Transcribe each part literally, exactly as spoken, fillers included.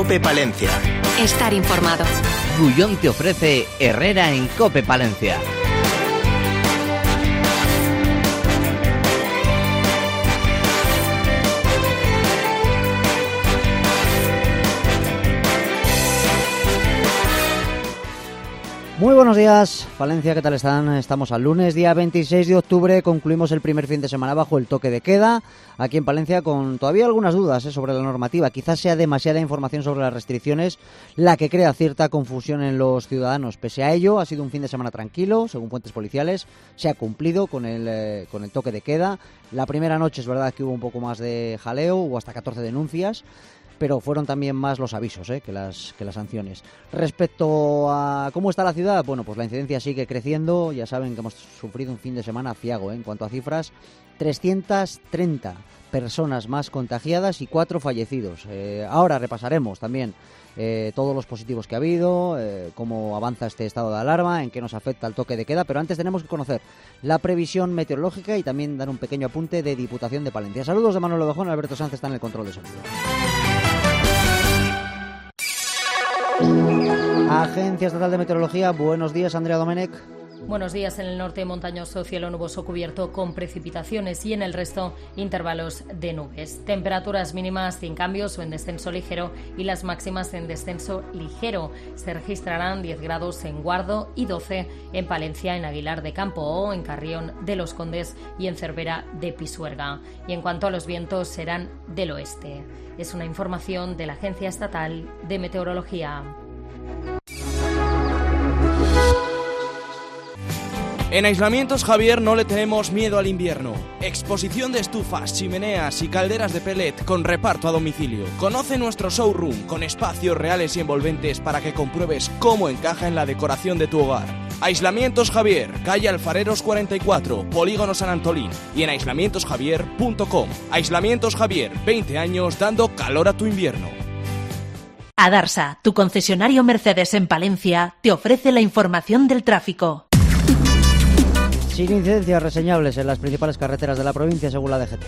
COPE Palencia. Estar informado. Gullón te ofrece Herrera en COPE Palencia. Muy buenos días, Palencia, ¿qué tal están? Estamos al lunes, día veintiséis de octubre, concluimos el primer fin de semana bajo el toque de queda, aquí en Palencia, con todavía algunas dudas ¿eh? sobre la normativa. Quizás sea demasiada información sobre las restricciones la que crea cierta confusión en los ciudadanos. Pese a ello, ha sido un fin de semana tranquilo, según fuentes policiales, se ha cumplido con el, eh, con el toque de queda. La primera noche es verdad que hubo un poco más de jaleo, hubo hasta catorce denuncias, pero fueron también más los avisos ¿eh? que las que las sanciones. Respecto a cómo está la ciudad, bueno, pues la incidencia sigue creciendo. Ya saben que hemos sufrido un fin de semana aciago ¿eh? en cuanto a cifras. trescientas treinta personas más contagiadas y cuatro fallecidos. Eh, ahora repasaremos también eh, todos los positivos que ha habido, eh, cómo avanza este estado de alarma, en qué nos afecta el toque de queda, pero antes tenemos que conocer la previsión meteorológica y también dar un pequeño apunte de Diputación de Palencia. Saludos de Manuel Ovejón, Alberto Sanz está en el control de sonido. Agencia Estatal de Meteorología, buenos días, Andrea Domenech. Buenos días. En el norte montañoso, cielo nuboso cubierto con precipitaciones y en el resto intervalos de nubes. Temperaturas mínimas sin cambios o en descenso ligero y las máximas en descenso ligero. Se registrarán diez grados en Guardo y doce en Palencia, en Aguilar de Campo, en Carrión de los Condes y en Cervera de Pisuerga. Y en cuanto a los vientos, serán del oeste. Es una información de la Agencia Estatal de Meteorología. En Aislamientos Javier no le tenemos miedo al invierno. Exposición de estufas, chimeneas y calderas de pellet con reparto a domicilio. Conoce nuestro showroom con espacios reales y envolventes para que compruebes cómo encaja en la decoración de tu hogar. Aislamientos Javier, calle Alfareros cuarenta y cuatro, Polígono San Antolín y en aislamientos javier punto com. Aislamientos Javier, veinte años dando calor a tu invierno. Adarsa, tu concesionario Mercedes en Palencia, te ofrece la información del tráfico. Sin incidencias reseñables en las principales carreteras de la provincia, según la D G T.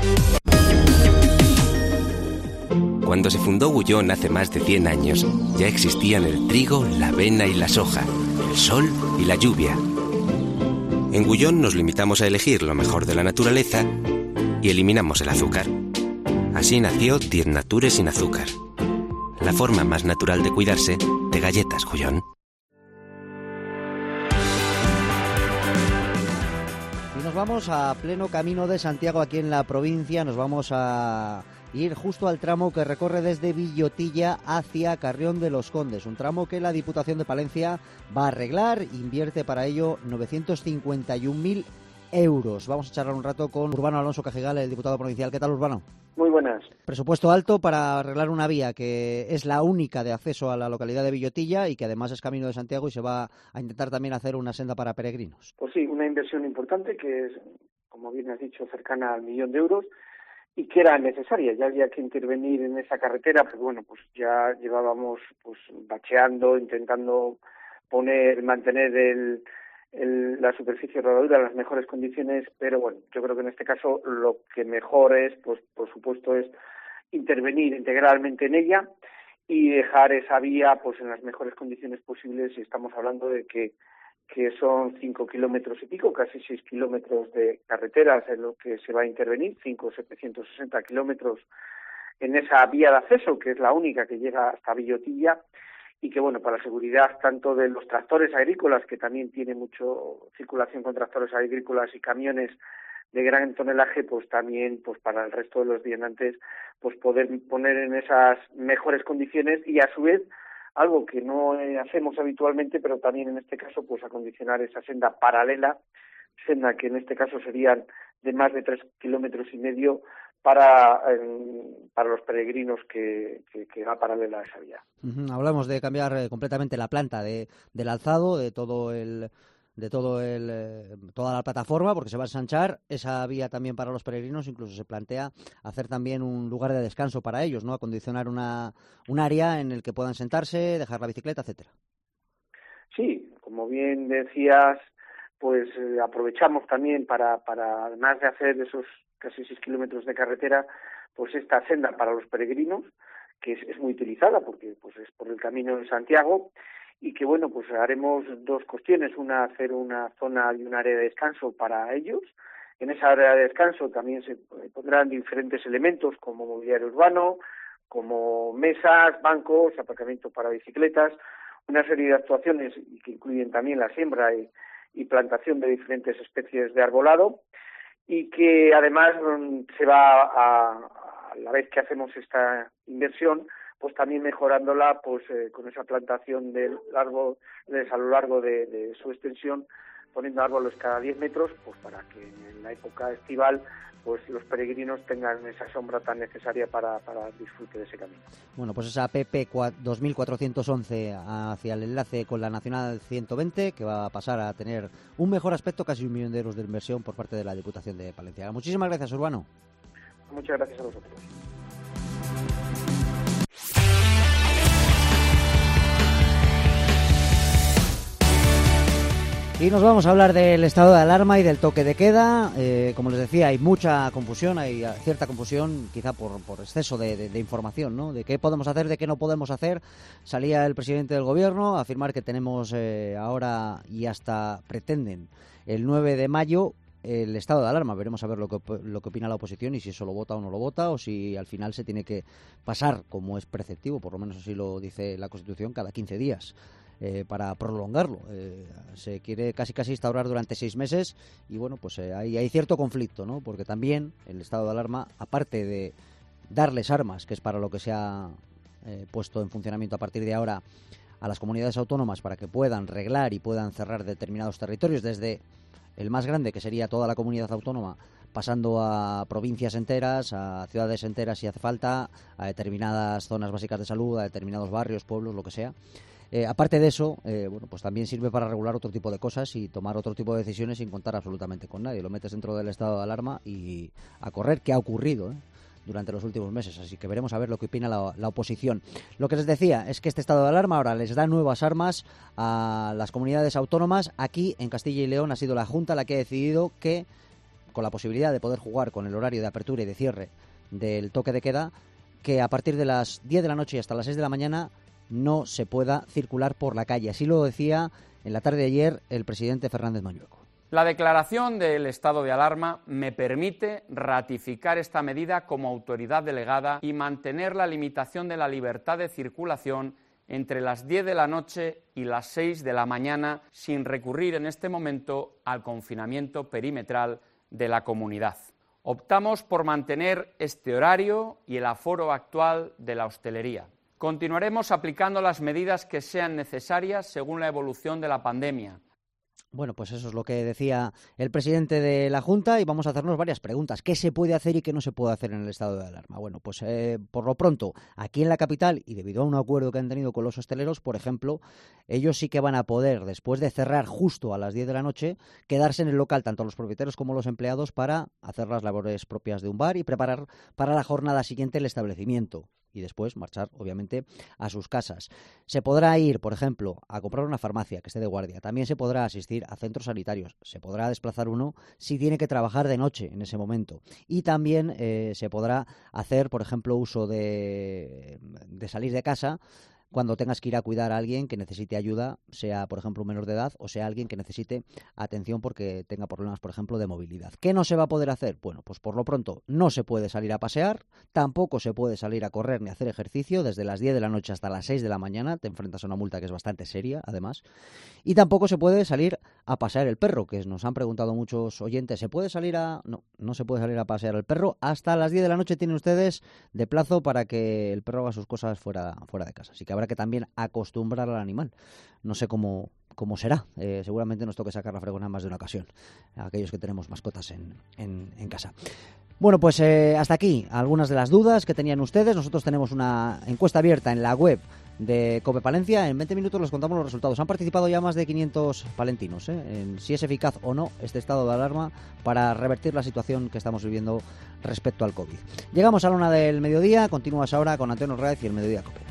Cuando se fundó Gullón hace más de cien años, ya existían el trigo, la avena y la soja, el sol y la lluvia. En Gullón nos limitamos a elegir lo mejor de la naturaleza y eliminamos el azúcar. Así nació Diez Nature sin azúcar. La forma más natural de cuidarse de galletas Gullón. Nos vamos a pleno camino de Santiago aquí en la provincia, nos vamos a ir justo al tramo que recorre desde Villotilla hacia Carrión de los Condes, un tramo que la Diputación de Palencia va a arreglar, invierte para ello novecientos cincuenta y un mil euros. Vamos a charlar un rato con Urbano Alonso Cajigal, el diputado provincial. ¿Qué tal, Urbano? Muy buenas. Presupuesto alto para arreglar una vía que es la única de acceso a la localidad de Villotilla y que además es camino de Santiago y se va a intentar también hacer una senda para peregrinos. Pues sí, una inversión importante que es, como bien has dicho, cercana al millón de euros y que era necesaria. Ya había que intervenir en esa carretera, pues bueno, pues ya llevábamos pues bacheando, intentando poner, mantener el El, la superficie rodadura en las mejores condiciones, pero bueno, yo creo que en este caso lo que mejor es, pues por supuesto, es intervenir integralmente en ella y dejar esa vía pues en las mejores condiciones posibles. Y estamos hablando de que que son cinco kilómetros y pico, casi seis kilómetros de carreteras en lo que se va a intervenir, cinco setecientos sesenta kilómetros en esa vía de acceso, que es la única que llega hasta Villotilla, y que, bueno, para la seguridad tanto de los tractores agrícolas, que también tiene mucho circulación con tractores agrícolas y camiones de gran tonelaje, pues también pues para el resto de los viandantes, pues poder poner en esas mejores condiciones y, a su vez, algo que no hacemos habitualmente, pero también en este caso, pues acondicionar esa senda paralela, senda que en este caso serían de más de tres kilómetros y medio, para eh, para los peregrinos que, que, que va paralela a esa vía. Uh-huh. Hablamos de cambiar eh, completamente la planta de del alzado, de todo el de todo el eh, toda la plataforma, porque se va a ensanchar esa vía también para los peregrinos. Incluso se plantea hacer también un lugar de descanso para ellos, ¿no? Acondicionar una un área en el que puedan sentarse, dejar la bicicleta, etcétera. Sí, como bien decías, pues eh, aprovechamos también para para además de hacer esos casi seis kilómetros de carretera, pues esta senda para los peregrinos, que es, es muy utilizada porque pues es por el Camino de Santiago, y que bueno, pues haremos dos cuestiones: una, hacer una zona y un área de descanso para ellos. En esa área de descanso también se pondrán diferentes elementos como mobiliario urbano, como mesas, bancos, aparcamiento para bicicletas, una serie de actuaciones que incluyen también la siembra y, y plantación de diferentes especies de arbolado, y que además se va a, a la vez que hacemos esta inversión, pues también mejorándola pues eh, con esa plantación del árbol a lo largo de, de su extensión, poniendo árboles cada diez metros, pues para que en la época estival pues los peregrinos tengan esa sombra tan necesaria para, para el disfrute de ese camino. Bueno, pues esa P P dos mil cuatrocientos once hacia el enlace con la Nacional ciento veinte, que va a pasar a tener un mejor aspecto, casi un millón de euros de inversión por parte de la Diputación de Palencia. Muchísimas gracias, Urbano. Muchas gracias a vosotros. Y nos vamos a hablar del estado de alarma y del toque de queda. Eh, como les decía, hay mucha confusión, hay cierta confusión, quizá por, por exceso de, de, de información, ¿no? De qué podemos hacer, de qué no podemos hacer. Salía el presidente del gobierno a afirmar que tenemos eh, ahora y hasta pretenden el nueve de mayo el estado de alarma. Veremos a ver lo que, lo que opina la oposición y si eso lo vota o no lo vota, o si al final se tiene que pasar, como es preceptivo, por lo menos así lo dice la Constitución, cada quince días. Eh, para prolongarlo. Eh, se quiere casi casi instaurar durante seis meses y bueno, pues eh, hay, hay cierto conflicto, ¿no? Porque también el estado de alarma, aparte de darles armas, que es para lo que se ha eh, puesto en funcionamiento a partir de ahora a las comunidades autónomas para que puedan reglar y puedan cerrar determinados territorios, desde el más grande, que sería toda la comunidad autónoma, pasando a provincias enteras, a ciudades enteras si hace falta, a determinadas zonas básicas de salud, a determinados barrios, pueblos, lo que sea. Eh, aparte de eso, eh, bueno, pues también sirve para regular otro tipo de cosas y tomar otro tipo de decisiones sin contar absolutamente con nadie. Lo metes dentro del estado de alarma y a correr, que ha ocurrido, ¿eh? durante los últimos meses. Así que veremos a ver lo que opina la, la oposición. Lo que les decía es que este estado de alarma ahora les da nuevas armas a las comunidades autónomas. Aquí, en Castilla y León, ha sido la Junta la que ha decidido que, con la posibilidad de poder jugar con el horario de apertura y de cierre del toque de queda, que a partir de las diez de la noche y hasta las seis de la mañana no se pueda circular por la calle. Así lo decía en la tarde de ayer el presidente Fernández Mañueco. La declaración del estado de alarma me permite ratificar esta medida como autoridad delegada y mantener la limitación de la libertad de circulación entre las diez de la noche y las seis de la mañana, sin recurrir en este momento al confinamiento perimetral de la comunidad. Optamos por mantener este horario y el aforo actual de la hostelería. Continuaremos aplicando las medidas que sean necesarias según la evolución de la pandemia. Bueno, pues eso es lo que decía el presidente de la Junta y vamos a hacernos varias preguntas. ¿Qué se puede hacer y qué no se puede hacer en el estado de alarma? Bueno, pues eh, por lo pronto, aquí en la capital, y debido a un acuerdo que han tenido con los hosteleros, por ejemplo, ellos sí que van a poder, después de cerrar justo a las diez de la noche, quedarse en el local, tanto los propietarios como los empleados, para hacer las labores propias de un bar y preparar para la jornada siguiente el establecimiento. Y después marchar, obviamente, a sus casas. Se podrá ir, por ejemplo, a comprar una farmacia que esté de guardia. También se podrá asistir a centros sanitarios. Se podrá desplazar uno si tiene que trabajar de noche en ese momento. Y también eh, se podrá hacer, por ejemplo, uso de, de salir de casa cuando tengas que ir a cuidar a alguien que necesite ayuda, sea, por ejemplo, un menor de edad o sea alguien que necesite atención porque tenga problemas, por ejemplo, de movilidad. ¿Qué no se va a poder hacer? Bueno, pues por lo pronto no se puede salir a pasear, tampoco se puede salir a correr ni a hacer ejercicio desde las diez de la noche hasta las seis de la mañana, te enfrentas a una multa que es bastante seria, además, y tampoco se puede salir a pasear el perro, que nos han preguntado muchos oyentes, ¿se puede salir a...? No, no se puede salir a pasear el perro, hasta las diez de la noche tienen ustedes de plazo para que el perro haga sus cosas fuera, fuera de casa, así que habrá que también acostumbrar al animal. No sé cómo, cómo será. Eh, seguramente nos toque sacar la fregona más de una ocasión a aquellos que tenemos mascotas en, en, en casa. Bueno, pues eh, hasta aquí algunas de las dudas que tenían ustedes. Nosotros tenemos una encuesta abierta en la web de COPE Palencia. En veinte minutos les contamos los resultados. Han participado ya más de quinientos palentinos ¿eh? en si es eficaz o no este estado de alarma para revertir la situación que estamos viviendo respecto al COVID. Llegamos a la una del mediodía. Continúas ahora con Antonio Raez y el Mediodía COPE.